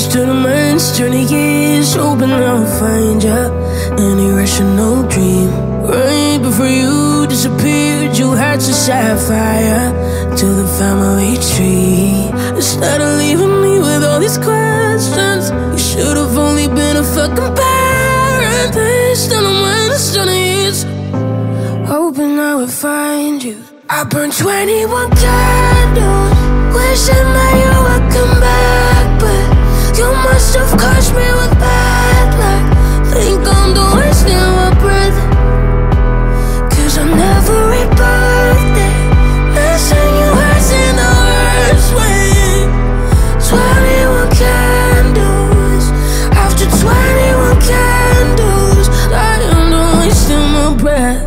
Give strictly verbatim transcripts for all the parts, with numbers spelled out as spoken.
Stood a man's journey years, hoping I'll find ya. An irrational dream. Right before you disappeared, you had to set fire to the family tree. Instead of leaving me with all these questions, you should have only been a fucking parent. Still a man's journey years, hoping I would find you. I burned twenty-one candles, wishing that you would come back, but you must have crushed me with bad luck. Think I'm the wasting my breath, cause on every birthday, missing you hurts in the worst way. Twenty-one candles, after twenty-one candles, I am the wasting my breath.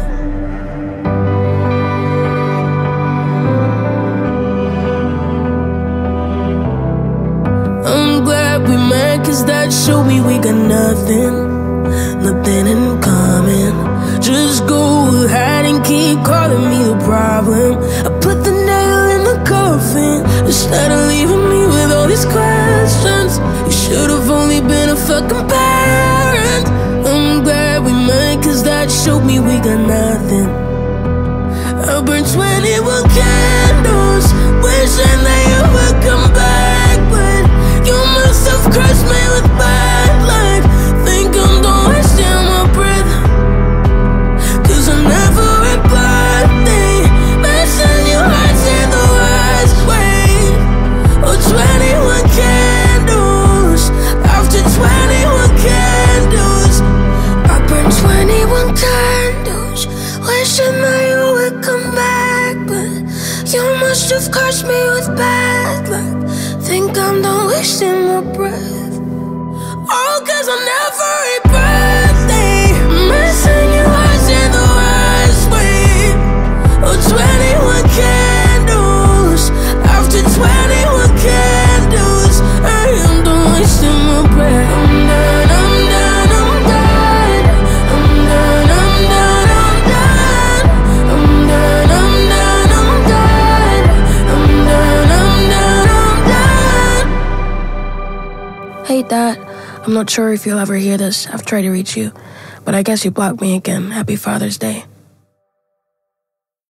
Cause that showed me we got nothing, nothing in common. Just go ahead and keep calling me the problem. I put the nail in the coffin instead of leaving me with all these questions. You should have only been a fucking parent. I'm glad we met, cause that showed me we got nothing. I burned twenty-one candles, wishing that you would come back, but you must have crushed me with bad luck. Think I'm done wasting my breath, cause on every birthday, missing you hurts in the worst way. Oh, twenty-one candles, after twenty-one candles, I burned twenty-one candles, wishing that you would come back, but you must have crushed me with bad luck. Think I'm done wasting my breath. Oh, cause on every birthday, missing you hurts in the worst way. Oh, twenty-one candles, after twenty-one candles, I am done wasting my breath. I'm done, I'm done, I'm done. I'm done, I'm done, I'm done. I'm done, I'm done, I'm done. I'm done, I'm done, I'm done. Hey Dad, I'm not sure if you'll ever hear this. I've tried to reach you, but I guess you blocked me again. Happy Father's Day.